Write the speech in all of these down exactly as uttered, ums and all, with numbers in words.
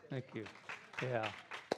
Thank you. Yeah.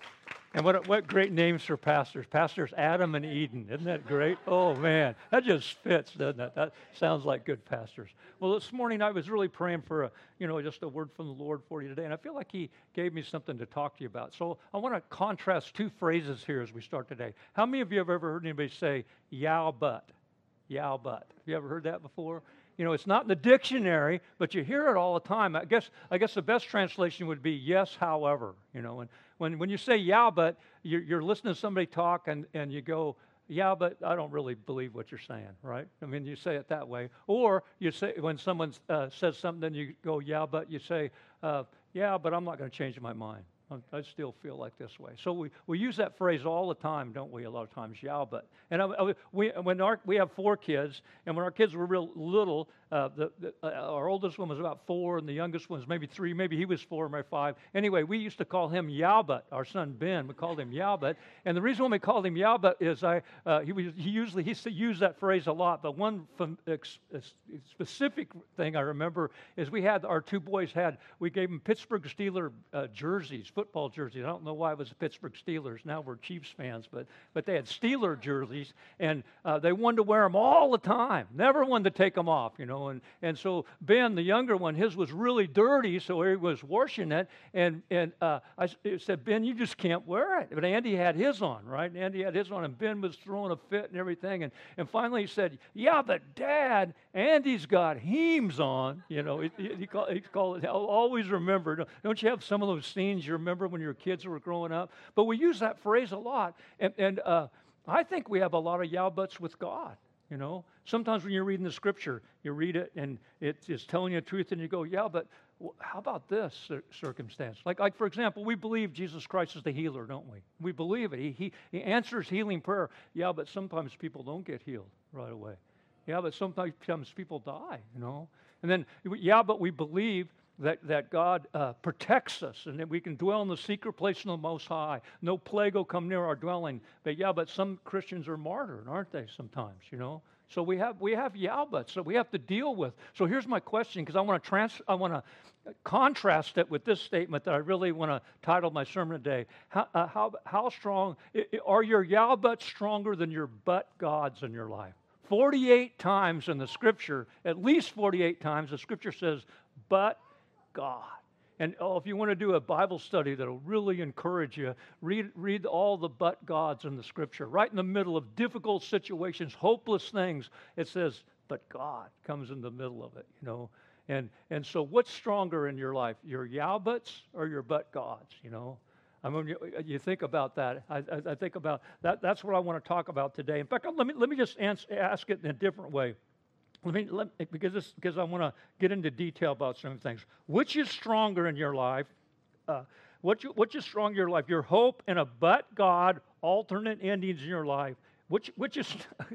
And what what great names for pastors. Pastors Adam and Eden. Isn't that great? Oh, man. That just fits, doesn't it? That sounds like good pastors. Well, this morning I was really praying for, a, you know, just a word from the Lord for you today. And I feel like he gave me something to talk to you about. So I want to contrast two phrases here as we start today. How many of you have ever heard anybody say, yow, but? Yow, but. Have you ever heard that before? You know, it's not in the dictionary, but you hear it all the time. I guess I guess the best translation would be yes, however. You know, and when when you say yeah, but you're, you're listening to somebody talk and, and you go, yeah, but I don't really believe what you're saying, right? I mean, you say it that way. Or you say when someone uh, says something, then you go, yeah, but you say, uh, yeah, but I'm not going to change my mind. I I still feel like this way. So we, we use that phrase all the time, don't we? A lot of times, yeah, but. And I, I, we when our we have four kids, and when our kids were real little, uh, the, the uh, our oldest one was about four, and the youngest one was maybe three. Maybe he was four, maybe five. Anyway, we used to call him Yalbut. Our son Ben, we called him Yalbut. And the reason why we called him Yalbut is I uh, he was he usually he used that phrase a lot. But one from, ex, ex, specific thing I remember is we had our two boys had we gave them Pittsburgh Steelers uh, jerseys. Football jerseys. I don't know why it was the Pittsburgh Steelers. Now we're Chiefs fans, but but they had Steeler jerseys, and uh, they wanted to wear them all the time. Never wanted to take them off, you know. And and so Ben, the younger one, his was really dirty, so he was washing it. And and uh, I said, Ben, you just can't wear it. But Andy had his on, right? And Andy had his on, and Ben was throwing a fit and everything. And and finally he said, yeah, but Dad, Andy's got hemes on. You know, he, he, he called he called it. I'll always remember. Don't you have some of those scenes you remember when your kids were growing up? But we use that phrase a lot. And, and uh, I think we have a lot of yeah buts with God, you know. Sometimes when you're reading the scripture, you read it and it's telling you the truth and you go, yeah, but how about this circumstance? Like, like for example, we believe Jesus Christ is the healer, don't we? We believe it. He, he, he answers healing prayer. Yeah, but sometimes people don't get healed right away. Yeah, but sometimes people die, you know. And then, yeah, but we believe that, that God uh, protects us and that we can dwell in the secret place of the Most High. No plague will come near our dwelling. But yeah, but some Christians are martyred, aren't they, sometimes, you know? So we have we have yeah buts that we have to deal with. So here's my question, because I want to trans I want to contrast it with this statement that I really want to title my sermon today. How uh, how how strong are your yeah buts stronger than your but gods in your life? forty-eight times in the scripture, at least forty-eight times, the scripture says, but God. And oh, if you want to do a Bible study that'll really encourage you, read, read all the but gods in the scripture. Right in the middle of difficult situations, hopeless things, it says, but God comes in the middle of it, you know. And and so what's stronger in your life, your yeah buts or your but gods, you know? I mean, you, you think about that. I, I, I think about that. That's what I want to talk about today. In fact, let me let me just answer, ask it in a different way. Let me let, because this because I want to get into detail about some things. Which is stronger in your life? Uh, what you, which is stronger in your life? Your hope and a but God alternate endings in your life. Which which is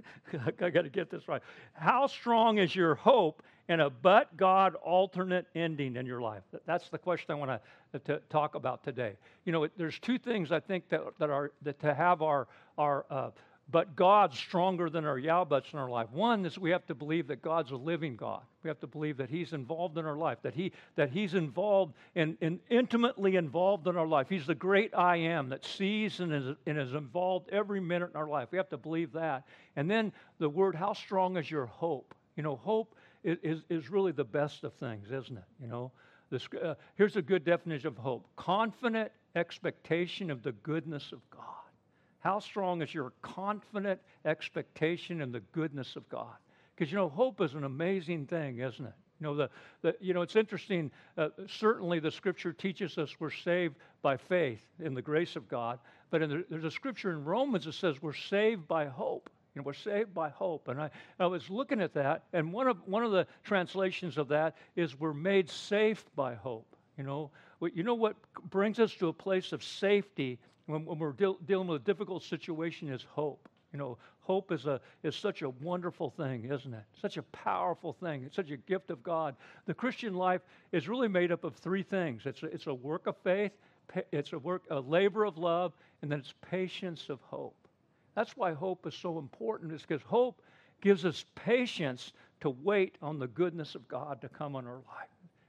I got to get this right. How strong is your hope and a but God alternate ending in your life? That's the question I want to, to talk about today. You know, there's two things I think that that are that to have our our uh, but God's stronger than our yeah buts in our life. One is we have to believe that God's a living God. We have to believe that He's involved in our life, that He that He's involved and in, in intimately involved in our life. He's the great I am that sees and is, and is involved every minute in our life. We have to believe that. And then the word, how strong is your hope? You know, hope is, is, is really the best of things, isn't it? You know, the, uh, here's a good definition of hope: confident expectation of the goodness of God. How strong is your confident expectation in the goodness of God? Because, you know, hope is an amazing thing, isn't it? You know, the, the you know, it's interesting. Uh, certainly the Scripture teaches us we're saved by faith in the grace of God. But in the, there's a Scripture in Romans that says we're saved by hope. You know, we're saved by hope. And I, I was looking at that, and one of, one of the translations of that is we're made safe by hope. You know, you know what brings us to a place of safety when, when we're deal, dealing with a difficult situation is hope. You know, hope is a is such a wonderful thing, isn't it? Such a powerful thing. It's such a gift of God. The Christian life is really made up of three things. It's a, it's a work of faith, it's a work, a labor of love, and then it's patience of hope. That's why hope is so important, is because hope gives us patience to wait on the goodness of God to come on our life.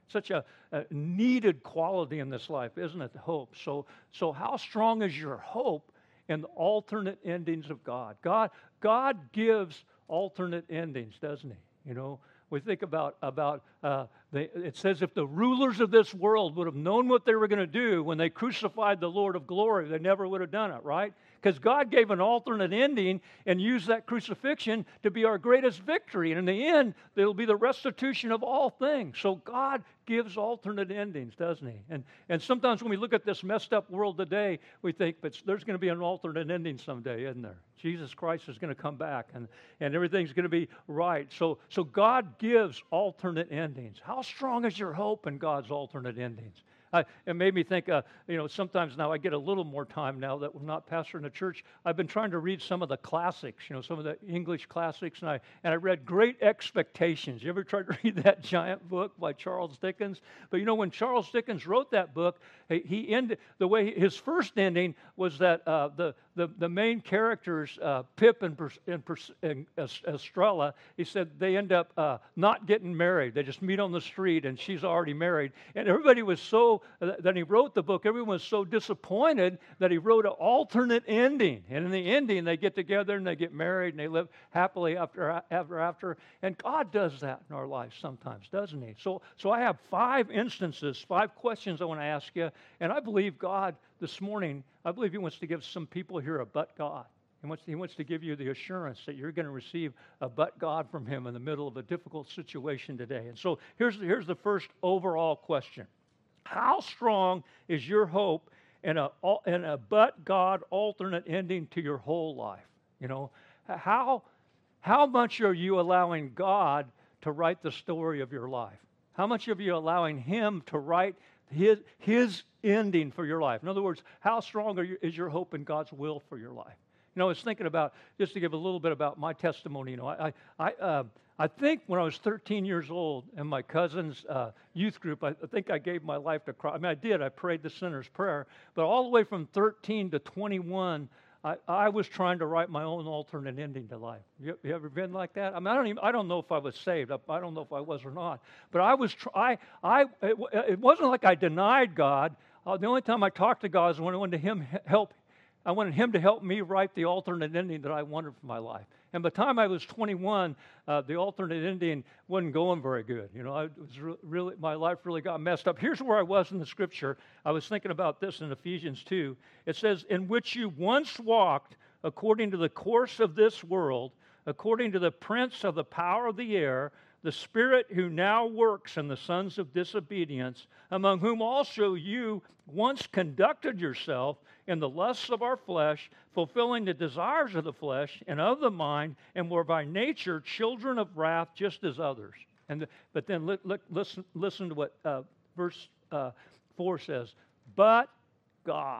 such a, a needed quality in this life, isn't it? Hope. So, so how strong is your hope in the alternate endings of God? God, God gives alternate endings, doesn't He? You know, we think about about uh, the, it says if the rulers of this world would have known what they were going to do when they crucified the Lord of glory, they never would have done it, right? Because God gave an alternate ending and used that crucifixion to be our greatest victory. And in the end, it'll be the restitution of all things. So God gives alternate endings, doesn't He? And and sometimes when we look at this messed up world today, we think, but there's going to be an alternate ending someday, isn't there? Jesus Christ is going to come back and, and everything's going to be right. So, so God gives alternate endings. How strong is your hope in God's alternate endings? I, it made me think, uh, you know, sometimes now I get a little more time now that we're not pastoring the church. I've been trying to read some of the classics, you know, some of the English classics, and I and I read Great Expectations. You ever tried to read that giant book by Charles Dickens? But you know, when Charles Dickens wrote that book, he, he ended the way his first ending was that uh, the the the main characters, uh, Pip and, and, and Estrella, he said they end up uh, not getting married. They just meet on the street, and she's already married, and everybody was so. That he wrote the book, everyone was so disappointed that he wrote an alternate ending. And in the ending, they get together and they get married and they live happily after after after. And God does that in our lives sometimes, doesn't He? So, so I have five instances, five questions I want to ask you. And I believe God this morning, I believe He wants to give some people here a but God. He wants, he wants to give you the assurance that you're going to receive a but God from Him in the middle of a difficult situation today. And so here's, here's the first overall question. How strong is your hope in a, in a but God alternate ending to your whole life? You know, how, how much are you allowing God to write the story of your life? How much are you allowing Him to write His, his ending for your life? In other words, how strong are you, is your hope in God's will for your life? You know, I was thinking about, just to give a little bit about my testimony, you know, I, I, uh, I think when I was thirteen years old in my cousin's uh, youth group, I, I think I gave my life to Christ. I mean, I did. I prayed the sinner's prayer. But all the way from thirteen to twenty-one, I, I was trying to write my own alternate ending to life. You, you ever been like that? I mean, I don't even, I don't know if I was saved. I, I don't know if I was or not. But I was, tr- I, I, it, it wasn't like I denied God. Uh, the only time I talked to God is when I wanted Him help. I wanted Him to help me write the alternate ending that I wanted for my life. And by the time I was twenty-one, uh, the alternate ending wasn't going very good. You know, I was re- really, my life really got messed up. Here's where I was in the Scripture. I was thinking about this in Ephesians two. It says, "In which you once walked according to the course of this world, according to the prince of the power of the air, the spirit who now works in the sons of disobedience, among whom also you once conducted yourself in the lusts of our flesh, fulfilling the desires of the flesh and of the mind, and were by nature children of wrath just as others." And the, but then li, li, listen, listen to what uh, verse uh, four says. But God.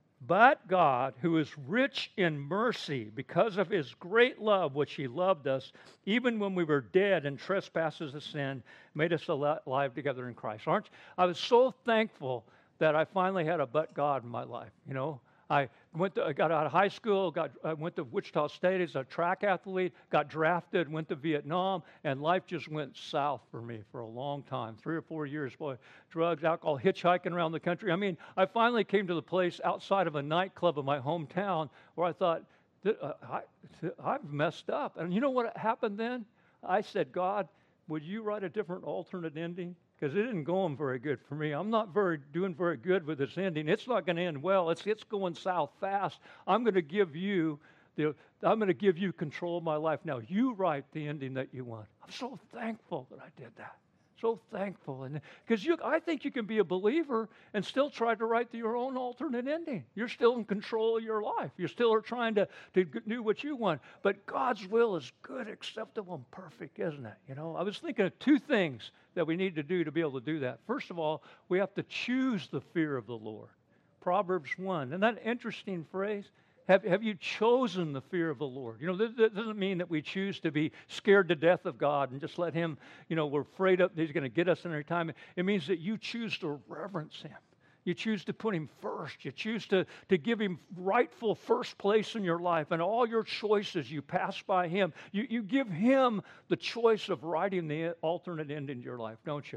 But God, who is rich in mercy, because of His great love which He loved us, even when we were dead in trespasses of sin, made us alive together in Christ. Aren't you? I was so thankful that I finally had a but God in my life. You know, I went to, I got out of high school, got I went to Wichita State as a track athlete, got drafted, went to Vietnam, and life just went south for me for a long time, three or four years. Boy, drugs, alcohol, hitchhiking around the country. I mean, I finally came to the place outside of a nightclub in my hometown where I thought, uh, I, I've messed up. And you know what happened then? I said, God, would you write a different alternate ending? Because it isn't going very good for me. I'm not very doing very good with this ending. It's not going to end well. It's it's going south fast. I'm going to give you the I'm going to give you control of my life. Now you write the ending that you want. I'm so thankful that I did that. So thankful, and because you, I think you can be a believer and still try to write your own alternate ending. You're still in control of your life. You still are trying to, to do what you want. But God's will is good, acceptable, and perfect, isn't it? You know, I was thinking of two things that we need to do to be able to do that. First of all, we have to choose the fear of the Lord. Proverbs one. Isn't that an interesting phrase? Have, have you chosen the fear of the Lord? You know, that, that doesn't mean that we choose to be scared to death of God and just let Him, you know, we're afraid of He's going to get us in every time. It means that you choose to reverence Him. You choose to put Him first. You choose to, to give Him rightful first place in your life. And all your choices, you pass by Him. You, you give Him the choice of writing the alternate end in your life, don't you?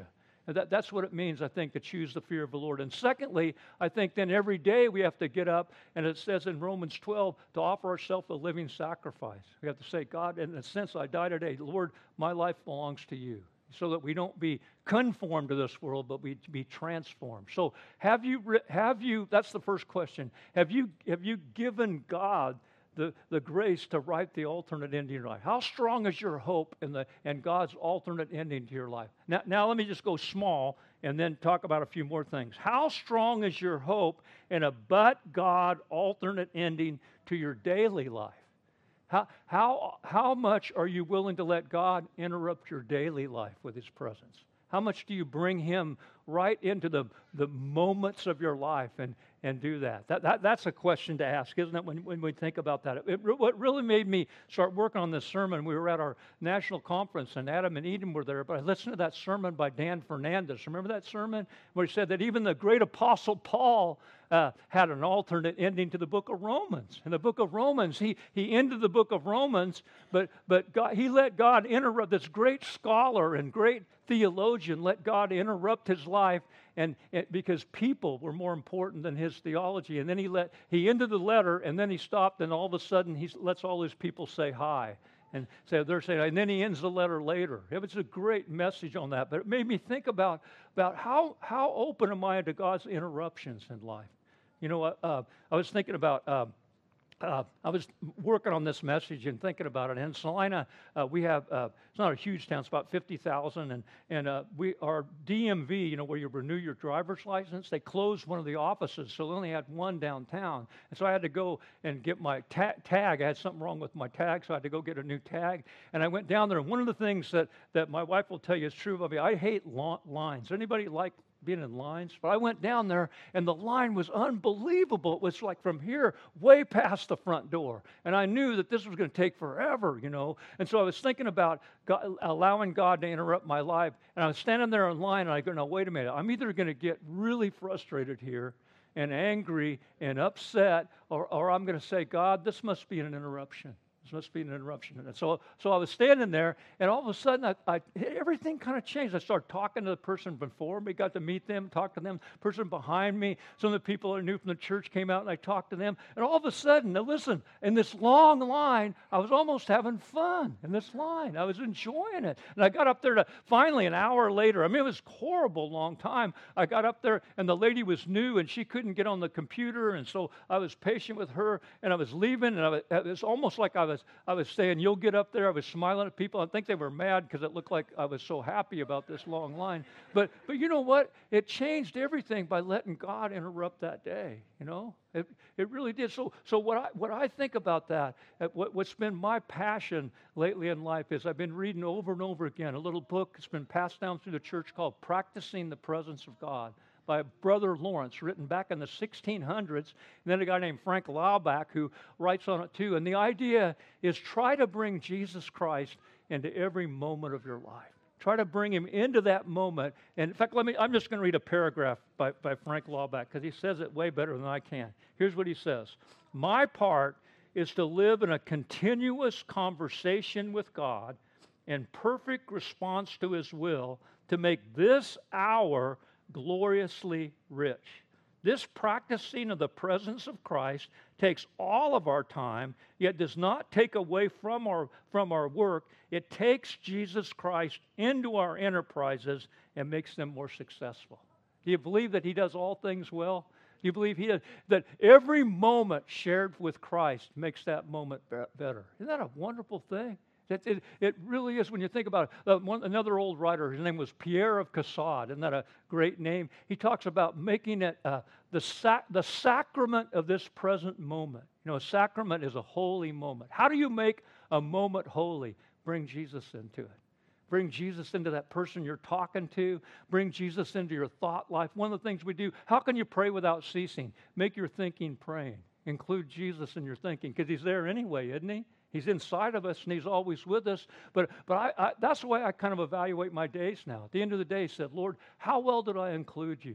And that, that's what it means, I think, to choose the fear of the Lord. And secondly, I think then every day we have to get up, and it says in Romans twelve, to offer ourselves a living sacrifice. We have to say, God, in a sense, I die today. Lord, my life belongs to you. So that we don't be conformed to this world, but we be transformed. So have you, have you, that's the first question, have you, have you given God the, the grace to write the alternate ending in your life? How strong is your hope in the and God's alternate ending to your life? Now, now let me just go small and then talk about a few more things. How strong is your hope in a but God alternate ending to your daily life? How, how, how much are you willing to let God interrupt your daily life with His presence? How much do you bring Him right into the, the moments of your life and, and do that? That, that? That's a question to ask, isn't it, when, when we think about that? It, what really made me start working on this sermon, we were at our national conference, and Adam and Eden were there, but I listened to that sermon by Dan Fernandez. Remember that sermon? Where he said that even the great apostle Paul uh, had an alternate ending to the book of Romans. In the book of Romans, he, he ended the book of Romans, but, but God, he let God interrupt, this great scholar and great theologian, let God interrupt his life, and, and because people were more important than his theology. And then he let he ended the letter, and then he stopped, and all of a sudden he lets all his people say hi, and say they're saying, and then he ends the letter later. It was a great message on that, but it made me think about about how how open am I to God's interruptions in life. You know, uh, I was thinking about. Uh, Uh, I was working on this message and thinking about it. And in Salina, uh, we have, uh, it's not a huge town, it's about fifty thousand. And, and uh, we our D M V, you know, where you renew your driver's license, they closed one of the offices, so they only had one downtown. And so I had to go and get my ta- tag. I had something wrong with my tag, so I had to go get a new tag. And I went down there, and one of the things that, that my wife will tell you is true about me, I hate lo- lines. Anybody like being in lines? But I went down there, and the line was unbelievable. It was like from here way past the front door, and I knew that this was going to take forever, you know. And so I was thinking about God, allowing God to interrupt my life, and I was standing there in line, and I go, "No, wait a minute. I'm either going to get really frustrated here and angry and upset, or, or I'm going to say, God, this must be an interruption. This must be an interruption." And so, so I was standing there, and all of a sudden, I, I, everything kind of changed. I started talking to the person before me, got to meet them, talk to them. The person behind me, some of the people I knew from the church came out, and I talked to them. And all of a sudden, now listen, in this long line, I was almost having fun in this line. I was enjoying it. And I got up there to, finally, an hour later, I mean, it was a horrible long time. I got up there, and the lady was new, and she couldn't get on the computer, and so I was patient with her, and I was leaving, and I was, it was almost like I was I was saying, "You'll get up there." I was smiling at people. I think they were mad because it looked like I was so happy about this long line. But but you know what? It changed everything by letting God interrupt that day. You know, it it really did. So so what I what I think about that, what what's been my passion lately in life is I've been reading over and over again a little book that's been passed down through the church called "Practicing the Presence of God," by Brother Lawrence, written back in the sixteen hundreds, and then a guy named Frank Laubach who writes on it too. And the idea is try to bring Jesus Christ into every moment of your life. Try to bring Him into that moment. And in fact, let me, I'm just going to read a paragraph by, by Frank Laubach because he says it way better than I can. Here's what he says. "My part is to live in a continuous conversation with God in perfect response to His will to make this hour gloriously rich. This practicing of the presence of Christ takes all of our time, yet does not take away from our, from our work. It takes Jesus Christ into our enterprises and makes them more successful." Do you believe that He does all things well? Do you believe He does, that every moment shared with Christ makes that moment be- better? Isn't that a wonderful thing? It, it, it really is when you think about it. Uh, one, another old writer, his name was Pierre of Caussade. Isn't that a great name? He talks about making it uh, the, sac- the sacrament of this present moment. You know, a sacrament is a holy moment. How do you make a moment holy? Bring Jesus into it. Bring Jesus into that person you're talking to. Bring Jesus into your thought life. One of the things we do, how can you pray without ceasing? Make your thinking praying. Include Jesus in your thinking because He's there anyway, isn't He? He's inside of us, and He's always with us. But but I, I, that's the way I kind of evaluate my days now. At the end of the day, I said, "Lord, how well did I include You?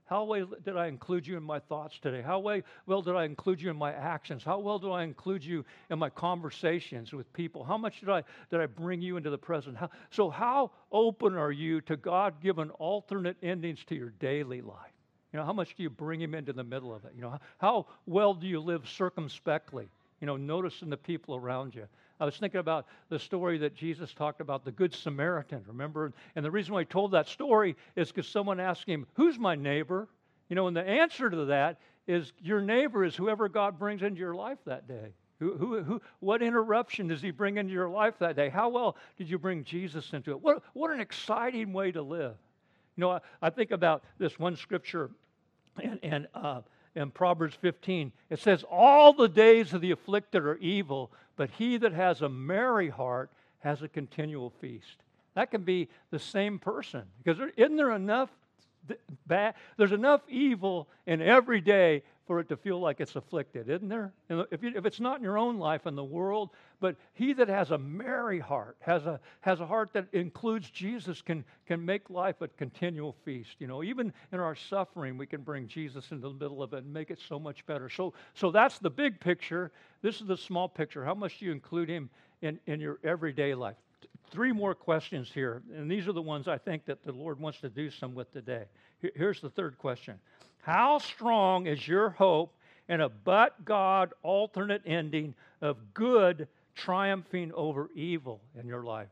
How well did I include you in my thoughts today? How well did I include you in my actions? How well do I include you in my conversations with people? How much did I did I bring you into the present? How, so how open are you to God-given alternate endings to your daily life? You know, how much do you bring him into the middle of it? You know, how, how well do you live circumspectly? You know, noticing the people around you. I was thinking about the story that Jesus talked about, the Good Samaritan, remember? And the reason why he told that story is because someone asked him, who's my neighbor? You know, and the answer to that is your neighbor is whoever God brings into your life that day. Who, who, who, what interruption does he bring into your life that day? How well did you bring Jesus into it? What, what an exciting way to live. You know, I, I think about this one scripture in, in, uh, in Proverbs fifteen. It says, all the days of the afflicted are evil, but he that has a merry heart has a continual feast. That can be the same person. Because there, isn't there enough bad? There's enough evil in every day for it to feel like it's afflicted, isn't there? And if, you, if it's not in your own life, in the world, but he that has a merry heart, has a has a heart that includes Jesus, can can make life a continual feast. You know, even in our suffering, we can bring Jesus into the middle of it and make it so much better. So so that's the big picture. This is the small picture. How much do you include him in, in your everyday life? Three more questions here, and these are the ones I think that the Lord wants to do some with today. Here's the third question. How strong is your hope in a but God alternate ending of good triumphing over evil in your life?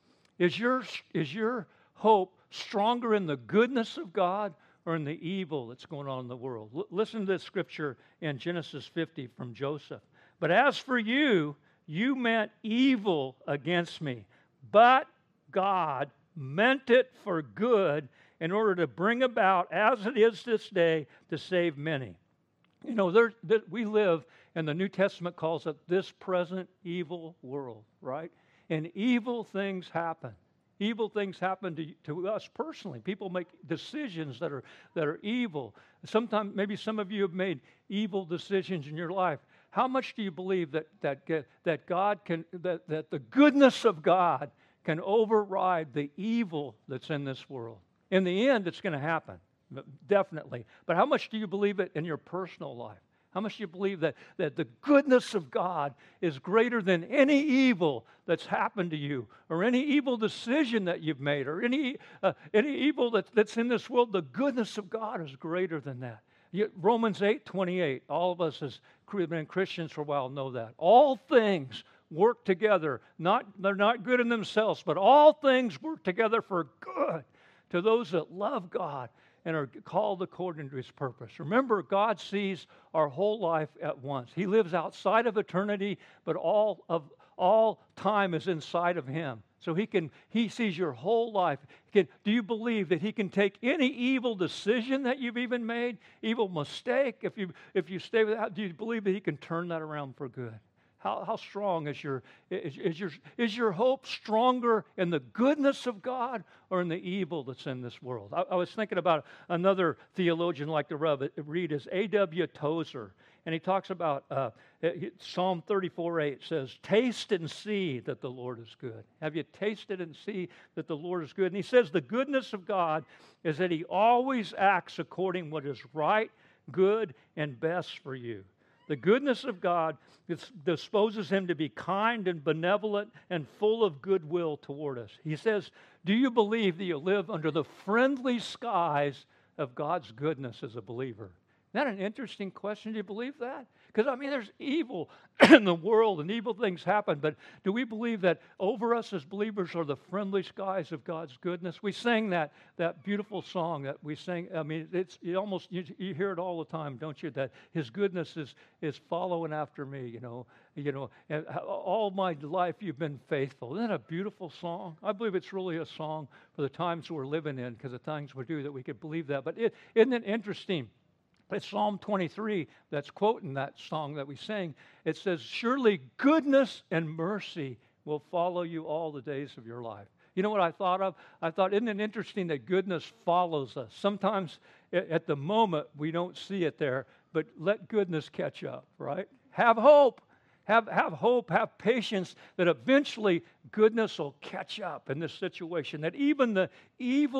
Is your, is your hope stronger in the goodness of God or in the evil that's going on in the world? L- listen to this scripture in Genesis fifty from Joseph. But as for you, you meant evil against me, but God meant it for good in order to bring about, as it is this day, to save many. You know, there, there, we live, and the New Testament calls it this present evil world, right? And evil things happen. Evil things happen to, to us personally. People make decisions that are that are evil. Sometimes, maybe some of you have made evil decisions in your life. How much do you believe that that that God can that that the goodness of God can override the evil that's in this world? In the end, it's going to happen, definitely. But how much do you believe it in your personal life? How much do you believe that, that the goodness of God is greater than any evil that's happened to you, or any evil decision that you've made, or any uh, any evil that, that's in this world? The goodness of God is greater than that. You, Romans eight twenty-eight, all of us as been Christians for a while know that. All things work together. Not, they're not good in themselves, but all things work together for good to those that love God and are called according to his purpose. Remember, God sees our whole life at once. He lives outside of eternity, but all of all time is inside of him. So he can he sees your whole life. Can, do you believe that he can take any evil decision that you've even made, evil mistake, if you if you stay with that, do you believe that he can turn that around for good? How, how strong is your, is, is, your, is your hope stronger in the goodness of God or in the evil that's in this world? I, I was thinking about another theologian like to read is A W Tozer. And he talks about uh, Psalm thirty-four eight says, taste and see that the Lord is good. Have you tasted and see that the Lord is good? And he says the goodness of God is that he always acts according to what is right, good, and best for you. The goodness of God disposes him to be kind and benevolent and full of goodwill toward us. He says, do you believe that you live under the friendly skies of God's goodness as a believer? Isn't that an interesting question? Do you believe that? Because, I mean, there's evil in the world and evil things happen, but do we believe that over us as believers are the friendly skies of God's goodness? We sang that that beautiful song that we sing. I mean, it's you almost, you, you hear it all the time, don't you, that his goodness is is following after me, you know. You know, and all my life you've been faithful. Isn't that a beautiful song? I believe it's really a song for the times we're living in, because the things we do that we could believe that. But it, isn't it interesting? It's Psalm twenty-three that's quoting that song that we sing. It says, surely goodness and mercy will follow you all the days of your life. You know what I thought of? I thought, isn't it interesting that goodness follows us? Sometimes at the moment we don't see it there, but let goodness catch up, right? Have hope. Have, have hope, have patience that eventually goodness will catch up in this situation, that even the evil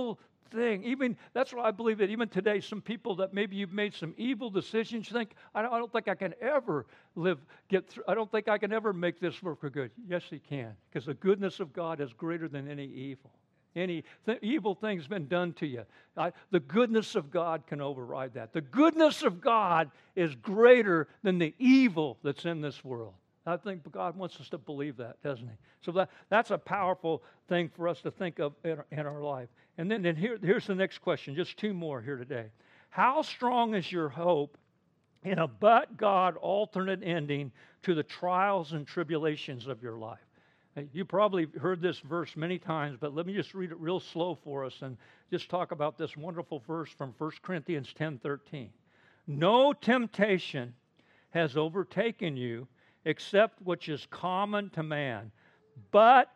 thing. Even that's why I believe that even today, some people that maybe you've made some evil decisions, you think, I don't, I don't think I can ever live, get through, I don't think I can ever make this work for good. Yes, you can, because the goodness of God is greater than any evil. Any th- evil thing's been done to you. I, the goodness of God can override that. The goodness of God is greater than the evil that's in this world. I think God wants us to believe that, doesn't he? So that, that's a powerful thing for us to think of in our, in our life. And then, then here, here's the next question, just two more here today. How strong is your hope in a but God alternate ending to the trials and tribulations of your life? You probably heard this verse many times, but let me just read it real slow for us and just talk about this wonderful verse from First Corinthians ten thirteen. No temptation has overtaken you except which is common to man. But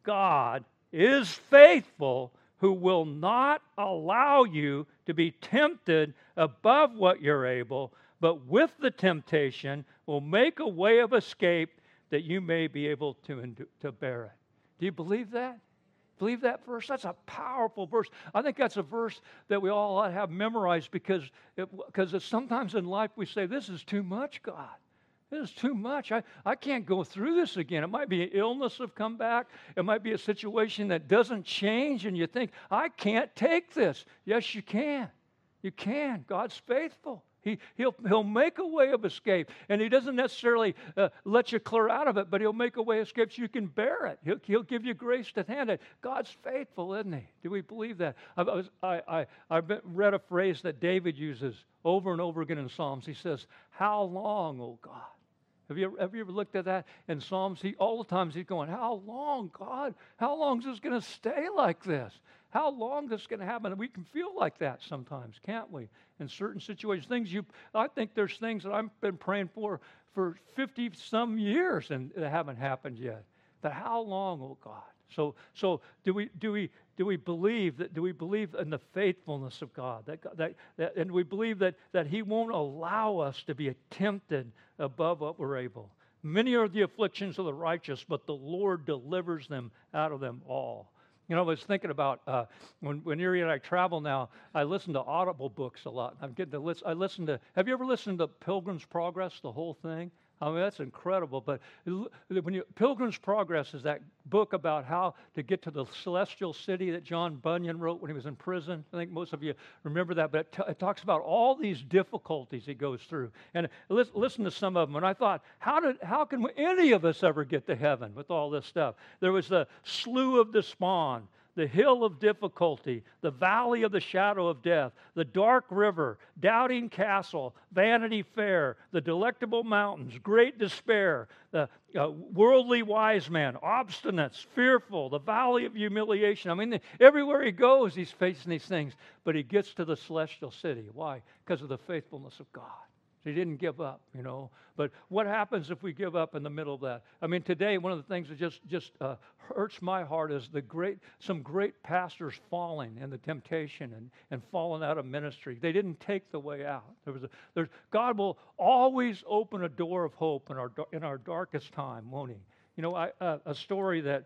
God is faithful, who will not allow you to be tempted above what you're able, but with the temptation will make a way of escape that you may be able to, endu- to bear it. Do you believe that? Believe that verse? That's a powerful verse. I think that's a verse that we all ought to have memorized because it, because it's sometimes in life we say, this is too much, God. This is too much. I, I can't go through this again. It might be an illness have come back. It might be a situation that doesn't change, and you think, I can't take this. Yes, you can. You can. God's faithful. He, he'll, he'll make a way of escape, and he doesn't necessarily uh, let you clear out of it, but he'll make a way of escape so you can bear it. He'll, he'll give you grace to handle it. God's faithful, isn't he? Do we believe that? I, I, was, I, I, I read a phrase that David uses over and over again in Psalms. He says, how long, O God? Have you, ever, have you ever looked at that in Psalms? He, all the times he's going, how long, God? How long is this going to stay like this? How long is this going to happen? And we can feel like that sometimes, can't we? In certain situations, things you, I think there's things that I've been praying for for fifty some years and they haven't happened yet. But how long, oh God? So, so do we do we do we believe that? Do we believe in the faithfulness of God? That, that, that and we believe that that He won't allow us to be tempted above what we're able. Many are the afflictions of the righteous, but the Lord delivers them out of them all. You know, I was thinking about uh, when when Erie and I travel now. I listen to Audible books a lot. I'm getting to listen. I listen to. Have you ever listened to Pilgrim's Progress, the whole thing? I mean, that's incredible. But when you, Pilgrim's Progress is that book about how to get to the celestial city that John Bunyan wrote when he was in prison. I think most of you remember that. But it, t- it talks about all these difficulties he goes through. And listen, listen to some of them. And I thought, how did, how can any of us ever get to heaven with all this stuff? There was the Slough of Despond, the hill of difficulty, the valley of the shadow of death, the dark river, doubting castle, Vanity Fair, the delectable mountains, great despair, the uh, worldly wise man, obstinate, fearful, the valley of humiliation. I mean, the, everywhere he goes, he's facing these things, but he gets to the celestial city. Why? Because of the faithfulness of God. He didn't give up, you know. But what happens if we give up in the middle of that? I mean, today, one of the things that just just uh, hurts my heart is the great some great pastors falling in the temptation and, and falling out of ministry. They didn't take the way out. There was a, there's, God will always open a door of hope in our in our darkest time, won't He? You know, I, uh, a story that,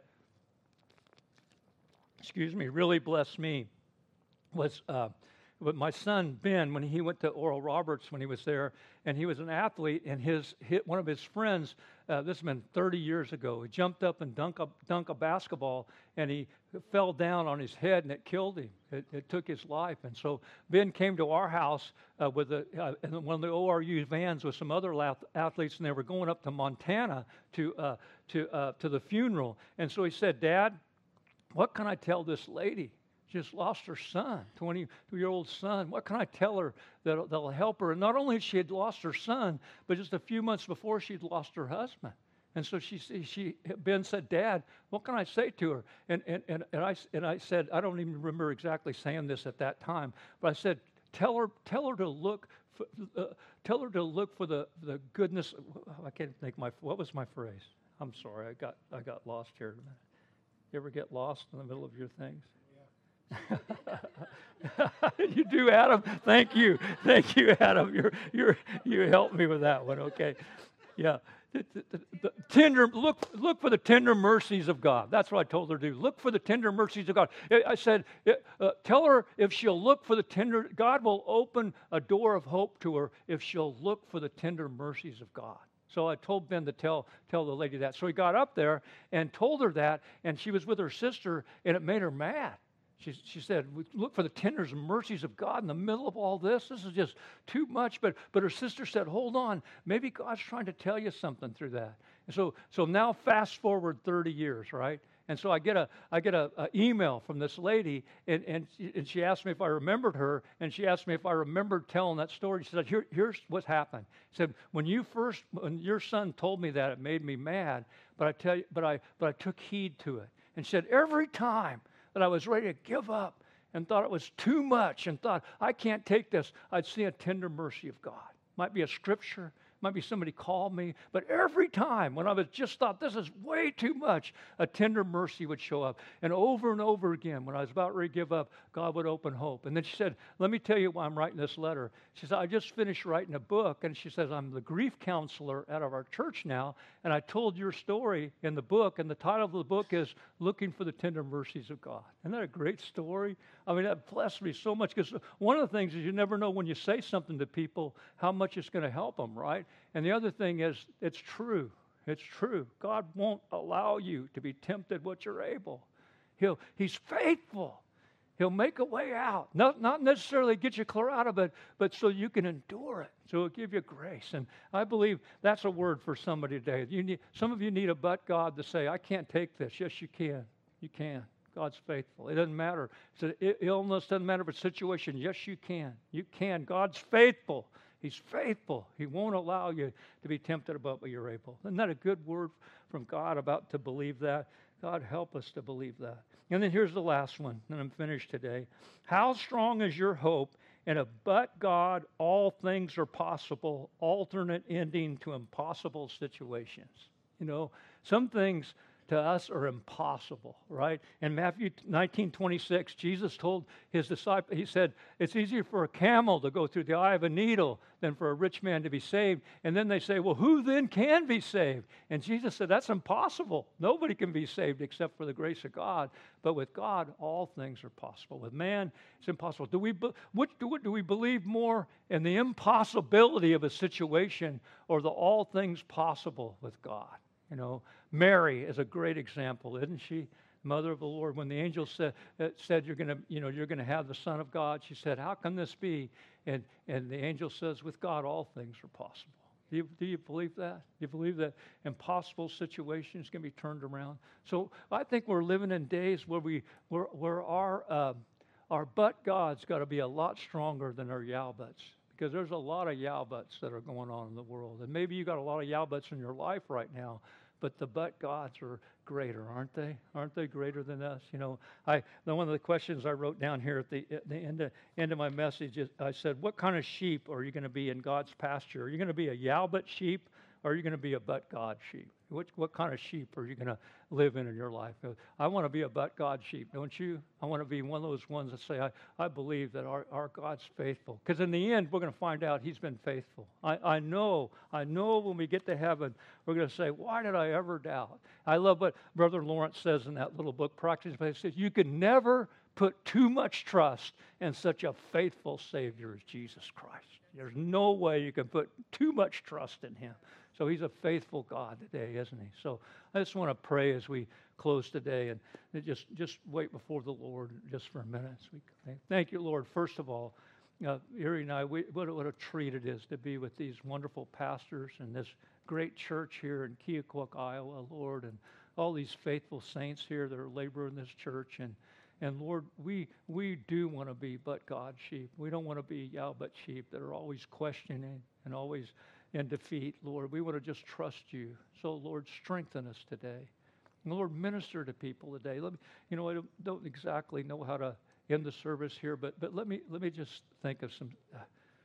excuse me, really blessed me was. Uh, But my son, Ben, when he went to Oral Roberts when he was there, and he was an athlete, and his, his one of his friends, uh, this has been thirty years ago, he jumped up and dunked a, dunked a basketball, and he fell down on his head, and it killed him. It, it took his life. And so Ben came to our house uh, with a, uh, in one of the O R U vans with some other athletes, and they were going up to Montana to, uh, to, uh, to the funeral. And so he said, Dad, what can I tell this lady? Just lost her son, twenty-two-year-old son. What can I tell her that'll, that'll help her? And not only she had lost her son, but just a few months before she'd lost her husband. And so she, she, Ben said, Dad, what can I say to her? And, and, and, and, I, and I said, I don't even remember exactly saying this at that time, but I said, tell her, tell her to look, for, uh, tell her to look for the, the goodness. I can't think my, what was my phrase? I'm sorry, I got, I got lost here. You ever get lost in the middle of your things? You do, Adam. Thank you, thank you, Adam. You're, you're, you helped me with that one. Okay. Yeah. The, the, the, the tender, look, look for the tender mercies of God. That's what I told her to do. Look for the tender mercies of God. I I said, uh, tell her if she'll look for the tender, God will open a door of hope to her if she'll look for the tender mercies of God. So I told Ben to tell tell the lady that. So he got up there and told her that, and she was with her sister, and it made her mad. She, she said, look for the tenders and mercies of God in the middle of all this. This is just too much. But but her sister said, hold on. Maybe God's trying to tell you something through that. And so so now fast forward thirty years, right? And so I get a I get a, a email from this lady, and, and, she, and she asked me if I remembered her, and she asked me if I remembered telling that story. She said, Here, here's what happened. She said, when you first, when your son told me that, it made me mad, but I tell you, but I but I took heed to it. And she said, every time that I was ready to give up and thought it was too much and thought, I can't take this, I'd see a tender mercy of God. Might be a scripture, might be somebody called me, but every time when I was just thought this is way too much, a tender mercy would show up. And over and over again, when I was about ready to give up, God would open hope. And then she said, let me tell you why I'm writing this letter. She said, I just finished writing a book, and she says, I'm the grief counselor out of our church now, and I told your story in the book, and the title of the book is Looking for the Tender Mercies of God. Isn't that a great story? I mean, that blessed me so much, because one of the things is you never know when you say something to people how much it's going to help them, right? And the other thing is, it's true. It's true. God won't allow you to be tempted what you're able. He'll, he's faithful. He'll make a way out. Not, not necessarily get you clear out of it, but so you can endure it. So he'll give you grace. And I believe that's a word for somebody today. You need, some of you need a but God to say, I can't take this. Yes, you can. You can. God's faithful. It doesn't matter. It's an illness, doesn't matter if it's a situation. Yes, you can. You can. God's faithful. He's faithful. He won't allow you to be tempted above what you're able. Isn't that a good word from God about to believe that? God, help us to believe that. And then here's the last one, and I'm finished today. How strong is your hope in a but God, all things are possible, alternate ending to impossible situations? You know, some things to us are impossible, right? In Matthew nineteen twenty-six, Jesus told his disciples, he said, it's easier for a camel to go through the eye of a needle than for a rich man to be saved. And then they say, well, who then can be saved? And Jesus said, that's impossible. Nobody can be saved except for the grace of God. But with God, all things are possible. With man, it's impossible. Do we, what, do, do we believe more in the impossibility of a situation or the all things possible with God? You know, Mary is a great example, isn't she? Mother of the Lord. When the angel said, uh, said you're going to, you know, you're going to have the Son of God, she said, how can this be? And and the angel says, with God, all things are possible. Do you, do you believe that? Do you believe that impossible situations can be turned around? So I think we're living in days where we, where, where our, uh, our but God's got to be a lot stronger than our yow buts. Because there's a lot of yow buts that are going on in the world. And maybe you got a lot of yow buts in your life right now, but the but gods are greater, aren't they? Aren't they greater than us? You know, I one of the questions I wrote down here at the, at the end, of, end of my message is, I said, what kind of sheep are you going to be in God's pasture? Are you going to be a yow but sheep, or are you going to be a but God sheep? What, what kind of sheep are you going to live in in your life? I want to be a but God sheep, don't you? I want to be one of those ones that say, I, I believe that our, our God's faithful. Because in the end, we're going to find out he's been faithful. I, I know, I know when we get to heaven, we're going to say, why did I ever doubt? I love what Brother Lawrence says in that little book, Practice. He says, you can never put too much trust in such a faithful Savior as Jesus Christ. There's no way you can put too much trust in him. So he's a faithful God today, isn't he? So I just want to pray as we close today, and just just wait before the Lord just for a minute. So we, thank you, Lord. First of all, uh, Erie and I, we, what, what a treat it is to be with these wonderful pastors and this great church here in Keokuk, Iowa, Lord, and all these faithful saints here that are laboring in this church. And And Lord, we we do want to be but God sheep. We don't want to be yow but sheep that are always questioning and always in defeat, Lord. We want to just trust you. So, Lord, strengthen us today. And Lord, minister to people today. Let me, you know, I don't, don't exactly know how to end the service here, but but let me let me just think of some uh,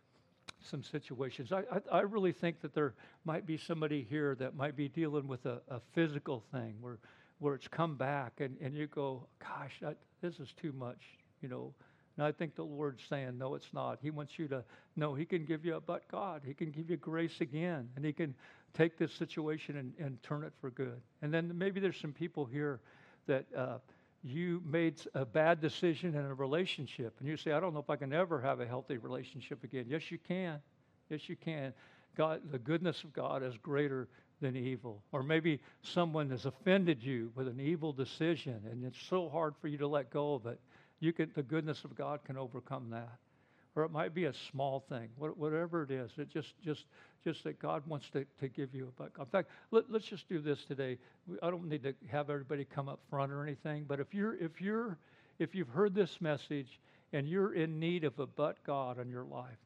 some situations. I, I I really think that there might be somebody here that might be dealing with a, a physical thing where where it's come back, and, and you go, gosh, I, this is too much, you know. And I think the Lord's saying, no, it's not. He wants you to know He can give you a but God. He can give you grace again. And He can take this situation and, and turn it for good. And then maybe there's some people here that uh, you made a bad decision in a relationship. And you say, I don't know if I can ever have a healthy relationship again. Yes, you can. Yes, you can. God, the goodness of God is greater than evil. Or maybe someone has offended you with an evil decision, and it's so hard for you to let go of it. You can, the goodness of God can overcome that. Or it might be a small thing, whatever it is. It just, just, just that God wants to, to give you a buck. In fact, let, let's just do this today. I don't need to have everybody come up front or anything, but if you're, if you're, if you've heard this message and you're in need of a but God in your life,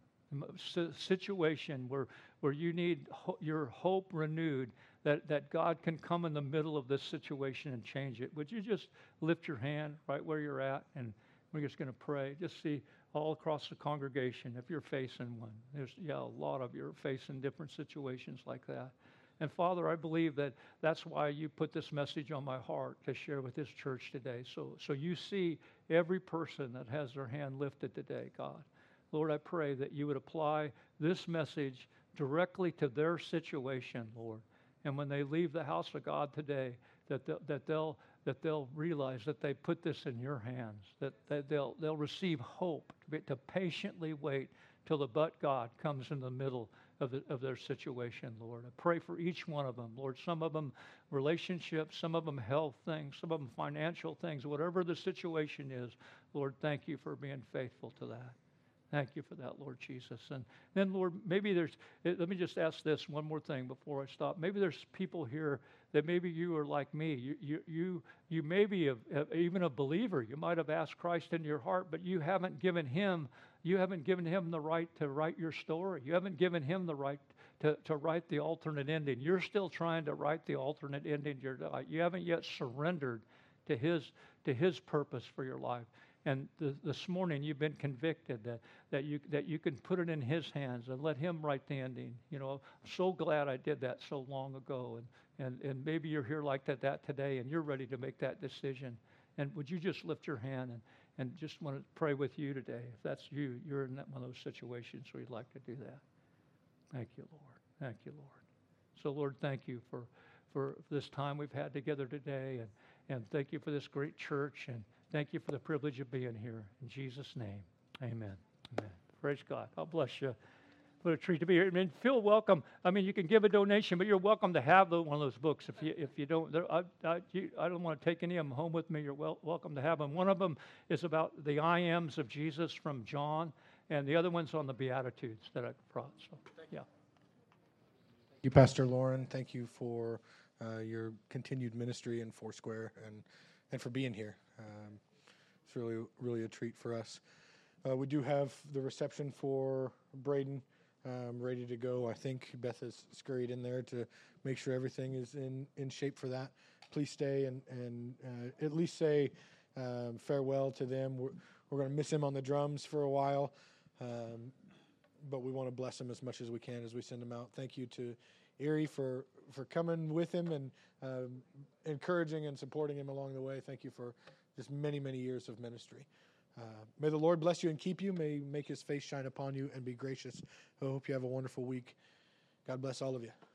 a situation where, where you need ho- your hope renewed, that, that God can come in the middle of this situation and change it, would you just lift your hand right where you're at, and we're just going to pray. Just see all across the congregation if you're facing one. There's, yeah, a lot of you are facing different situations like that. And Father, I believe that that's why you put this message on my heart to share with this church today. So, so you see every person that has their hand lifted today, God. Lord, I pray that you would apply this message directly to their situation, Lord. And when they leave the house of God today, that they'll, that they'll that they'll realize that they put this in your hands, that, that they'll they'll receive hope to, be, to patiently wait till the but God comes in the middle of the, of their situation, Lord. I pray for each one of them, Lord. Some of them relationships, some of them health things, some of them financial things, whatever the situation is, Lord, thank you for being faithful to that. Thank you for that, Lord Jesus. And then, Lord, maybe there's, let me just ask this one more thing before I stop. Maybe there's people here that maybe you are like me. You you you, you may be a, a, even a believer. You might have asked Christ into your heart, but you haven't given him, you haven't given him the right to write your story. You haven't given him the right to, to write the alternate ending. You're still trying to write the alternate ending to your life. You haven't yet surrendered to his to his purpose for your life. And th- this morning you've been convicted that, that you that you can put it in his hands and let him write the ending. You know, I'm so glad I did that so long ago. And, and, and maybe you're here like that, that today and you're ready to make that decision. And would you just lift your hand and, and just want to pray with you today? If that's you, you're in that one of those situations where you'd like to do that. Thank you, Lord. Thank you, Lord. So, Lord, thank you for, for this time we've had together today. And, and thank you for this great church. And thank you for the privilege of being here. In Jesus' name, amen. Amen. Praise God. God bless you. What a treat to be here. I mean, feel welcome. I mean, you can give a donation, but you're welcome to have the, one of those books. If you if you don't, I, I, you, I don't want to take any of them home with me. You're well, welcome to have them. One of them is about the I ams of Jesus from John, and the other one's on the Beatitudes that I brought. So, yeah. Thank you, Pastor Lauren. Thank you for uh, your continued ministry in Foursquare and and for being here. Um, it's really, really a treat for us. Uh, we do have the reception for Braden um, ready to go. I think Beth has scurried in there to make sure everything is in, in shape for that. Please stay and, and uh, at least say um, farewell to them. We're, we're going to miss him on the drums for a while, um, but we want to bless him as much as we can as we send him out. Thank you to Erie for, for coming with him and um, encouraging and supporting him along the way. Thank you for just many, many years of ministry. Uh, may the Lord bless you and keep you. May he make his face shine upon you and be gracious. I hope you have a wonderful week. God bless all of you.